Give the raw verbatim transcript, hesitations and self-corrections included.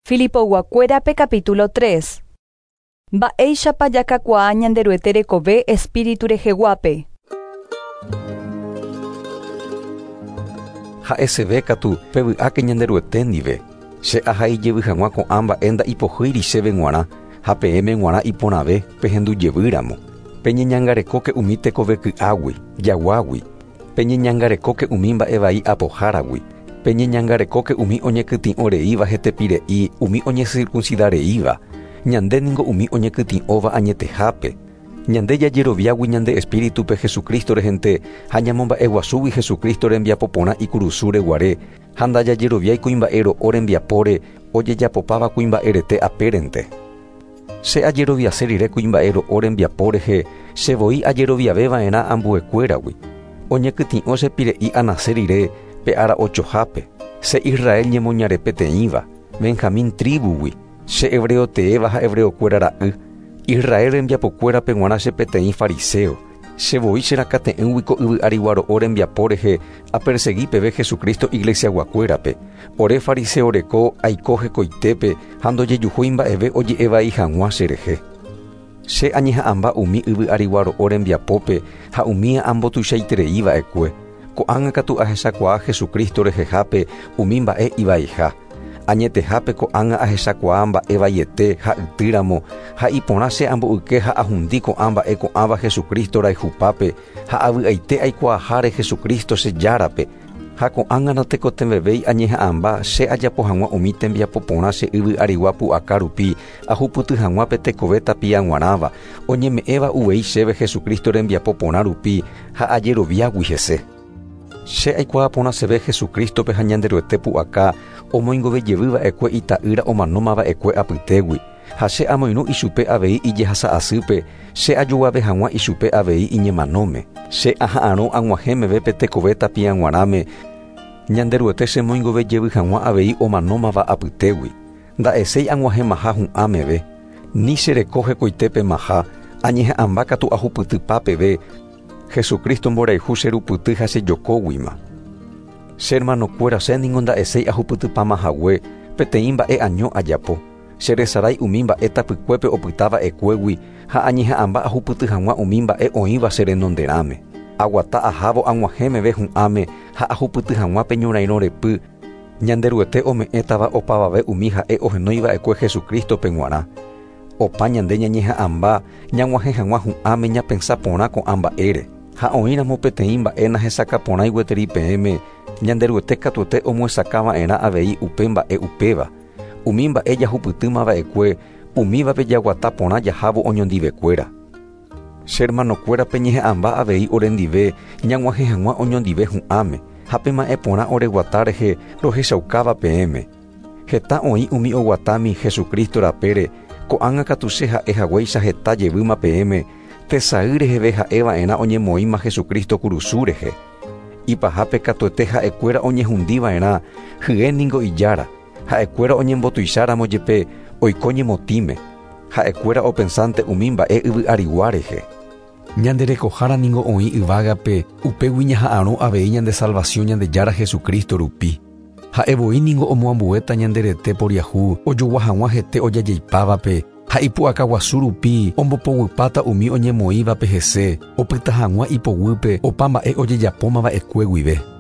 Filipoguakuérape capítulo tres. Mba'éichapa jakakuaa ñanderuete rekove espíritu reheguápe. Ha'eseve katu pevy'áke ñanderuete ndive. Che aha ijevy hag̃ua ko'ã mba'e nda'ipohýi chéve g̃uarã ha peẽme g̃uarã iporãve pehendujevýramo. Peñeñangarekóke umi tekove ky'águi, jaguágui. Peñeñangarekóke umi mba'e vai apoháragui. Peñeñangarekóke umi oñekytĩ'õreíva hetepire'i umi oñecircuncidareíva. Ñande ningo umi oñekytĩ'õva añetehápe. Ñande jajeroviágui ñande espíritupe Jesucristo rehente ha ñamomba'eguasúgui Jesucristo rembiapoporã ikurusu reguare ha ndajajeroviái kuimba'e ro'o rembiapóre ojejapopáva kuimba'erete apérente. Che ajeroviase rire kuimba'e ro'o rembiapórehe chevoi ajeroviaveva'erã ambuekuéragui. Oñekytĩ'õ chepire'i anase rire pe ára ochohápe. Se Israel ñemoñare peteĩva, Benjamín tribugui, che hebreo teéva ha hebreokuéra ra'y. Israel rembiapokuéra pe g̃uarã che peteĩ fariseo. Chevoi cherakate'ỹgui ko yvy'arigua ro'o rembiapórehe apersegui peve Jesucristo iglesiaguakuérape. Ore fariseo reko aiko hekoitépe ha ndojejuhúi mba'eve oje'evai hag̃ua cherehe. Che añeha'ãmba umi yvy'arigua ro'o rembiapópe ha umi ambotuichaitereíva'ekue. Ko'ág̃a katu ahechakuaa Jesucristo rehehápe umi mba'e ivaiha. Añetehápe ko'ág̃a ahechakuaa mba'e vaiete ha ytýramo ha iporã che ambo'yke ha ahundi ko'ã mba'e ko'ãva Jesucristo raihupápe ha avy'aite aikuaaháre Jesucristo che járape. Ha ko'ág̃a natekotevẽvéi añeha'ãmba che ajapo hag̃ua umi tembiapo porã che yvy'arigua pu'aka rupi ahupyty hag̃ua pe tekove tapia g̃uarãva oñeme'ẽva uvei chéve Jesucristo rembiapo porã rupi ha ajeroviágui hese. Che aikuaa porã seve Jesucristope ha ñanderuete pu'aka omoingovejevýva'ekue ita'ýra omanómava'ekue apytégui. Ha che amoirũ ichupe avei ijehasa'asýpe, che ajoguave hag̃ua ichupe avei iñemanóme. Che aha'ãrõ ag̃uahẽmeve pe tekove tapia g̃uarãme ñanderuete chemoingovejevy hag̃ua avei omanómava apytégui. Nda'eséi ag̃uahẽmaha hu'ãmeve. Ni chereko hekoitépe maha añeha'ãmba katu ahupytypa peve Jesucristo mborayhu cherupyty ha chejokóguima. Che hermanokuéra che ningo nda'eséi ahupytypa mahague peteĩ mba'e año ajapo. Cheresarái umi mba'e tapykuépe opytava'ekuégui ha añeha'ãmba ahupyty hag̃ua umi mba'e oĩva che renonderãme. Aguata ahávo ag̃uahẽmeve hu'ãme ha ahupyty hag̃ua pe ñorairõ repy. Ñanderuete ome'ẽtava opavave umi ha'e ohenóiva'ekue Jesucristo pe g̃uarã. Opa ñande ñañeha'ãmba ñag̃uahẽ hag̃ua hu'ãme ñapensá porã ko'ã mba'ére. Ha oĩramo peteĩ mba'e nahechaka porã igueteri peẽme ñanderuete katuete omoesakava'erã avei upe mba'e upéva. Umi mba'e jahupytýmava'ekue umívape jaguata porã jahávo oñondivekuéra. Che hermanokuéra peñeha'ãmba avei orendive ñag̃uahẽ hag̃ua oñondive hu'ãme ha pema'e porã oreguata rehe rohechaukáva peẽme. Heta oĩ umi oguatámi Jesucristo rapére ko'ág̃a katu che ha'e hag̃uáicha heta jevýma peẽme tesaý reheve ha'eva'erã oñemoĩma Jesucristo kurusu rehe. Ipahápe katuete ha'ekuéra oñehundiva'erã hye ningo ijára. Ha'ekuéra oñembotuicháramo jepe oiko ñemotíme. Ha'ekuéra opensante umi mba'e yvy'arigua rehe. Ñanderekohára ningo oĩ yvágape upégui ñaha'ãrõ avei ñande salvación ñandejára Jesucristo rupi. Ha'evoi ningo omoambuéta ñanderete poriahu ojogua hag̃ua hete ojajeipávape ha ipu'aka guasu rupi ombopoguýpáta umi oñemoĩvape hese opyta hag̃ua ipoguýpe opa mba'e ojejapómava'ekue guive.